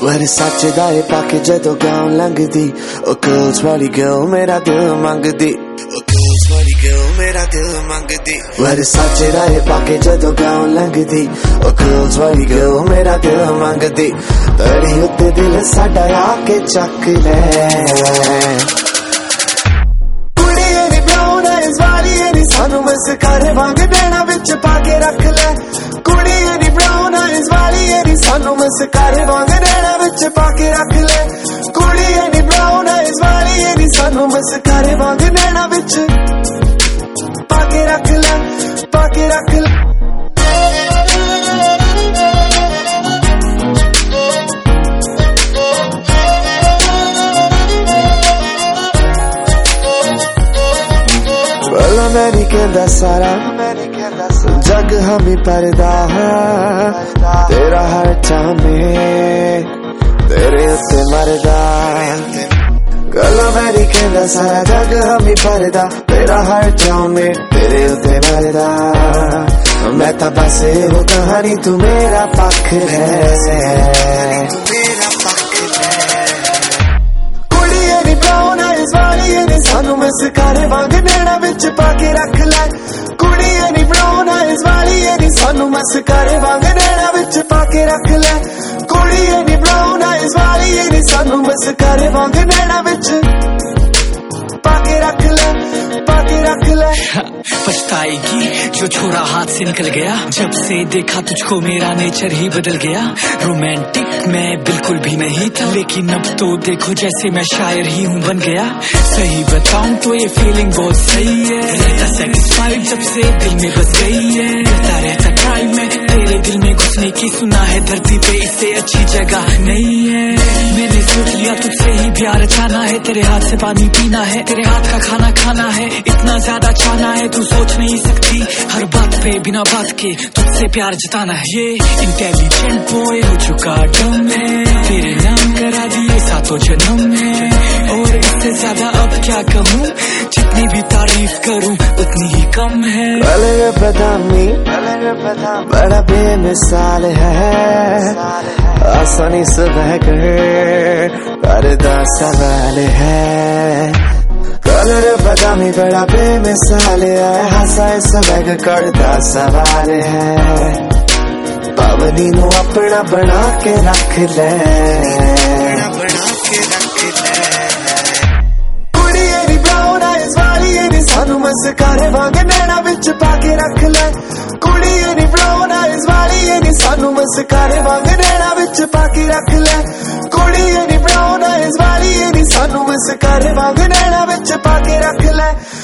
वर सच दाए पाके जदों गाँव लंघदी ओ गर्ल्स वाली गर्ल मेरा दिल मंगदी मेरा दिल मंगदी वर सच दाए पाके जदों गाँव लंघदी ओ गर्ल्स वाली गर्ल मेरा दिल मंगदी तड़ी उत्ते दिल साडा आके चक ले कुड़िए नी ब्राउन आइज़ वाली नी सानू मस्कारे वांग नैना विच पाके रख ले कुड़िए नी ब्राउन आइज़ वाली नी सानू मस्कारे वांग नैना विच पाके रख ले कुड़िए नी ब्राउन आइज़ वाली नी सानू मस्कारे वांग नैना विच पाके रख ले पाके रख ले मैंने कहता सारा जग हम ही पर्दा तेरा हर चामे तेरे उत्ते मरदा गला मेरी कहता सारा जग हम ही पर्दा तेरा हर चामे तेरे उत्ते मरदा मैं तो बस वो कहानी तू मेरा पक्ष है कुड़िए नी ब्राउन आइज़ वाली नी सानू मस्कारे वांग नैना विच पाके रख ले कुड़िए नी ब्राउन आइज़ वाली नी सानू मस्कारे वांग नैना विच पाके रख ले कुड़िए नी ब्राउन आइज़ वाली नी सानू मस्कारे वांग नैना विच पाके रख ले पाके रख ले पछताएगी जो छोरा हाथ से निकल गया जब से देखा तुझको मेरा नेचर ही बदल गया रोमांटिक मैं बिल्कुल भी नहीं था लेकिन अब तो देखो जैसे मैं शायर ही हूँ बन गया सही बताऊं तो ये फीलिंग बहुत सही है रहता सेटिस्फाइड जब से दिल में बस गई है रहता ट्राई में तेरे दिल में घुसने की सुना है धरती पे इससे अच्छी जगह नहीं है मैंने सोच लिया तुझसे ही प्यार जाना है तेरे हाथ से पानी पीना है तेरे हाथ का खाना खाना है इतना ज्यादा चाहना है तू सोच नहीं सकती हर बात पे बिना बात के तुझसे प्यार जताना है ये इंटेलिजेंट बॉय हो चुका डम है तेरे नाम करा दिए सातों जन्म है और इससे ज्यादा अब क्या कहूँ जितनी भी तारीफ करूँ उतनी ही कम है कलर बदामी बड़ा बेमिसाल है आसानी से बहकर पर्दा सवाल है कलर बदामी बड़ा बेमिसाल है हंसाए सबक करता सवाल है पावनी नु अपना बना के रख ले कुड़िए नी ब्राउन आइज़ वाली नी सानू मस्कारे वांग नैना विच पाके रख ले कुड़िए नी ब्राउन आइज़ वाली नी सानू मस्कारे वांग नैना विच पाके रख ले कुड़िए नी ब्राउन आइज़ वाली नी सानू मस्कारे वांग नैना विच पाके रख ले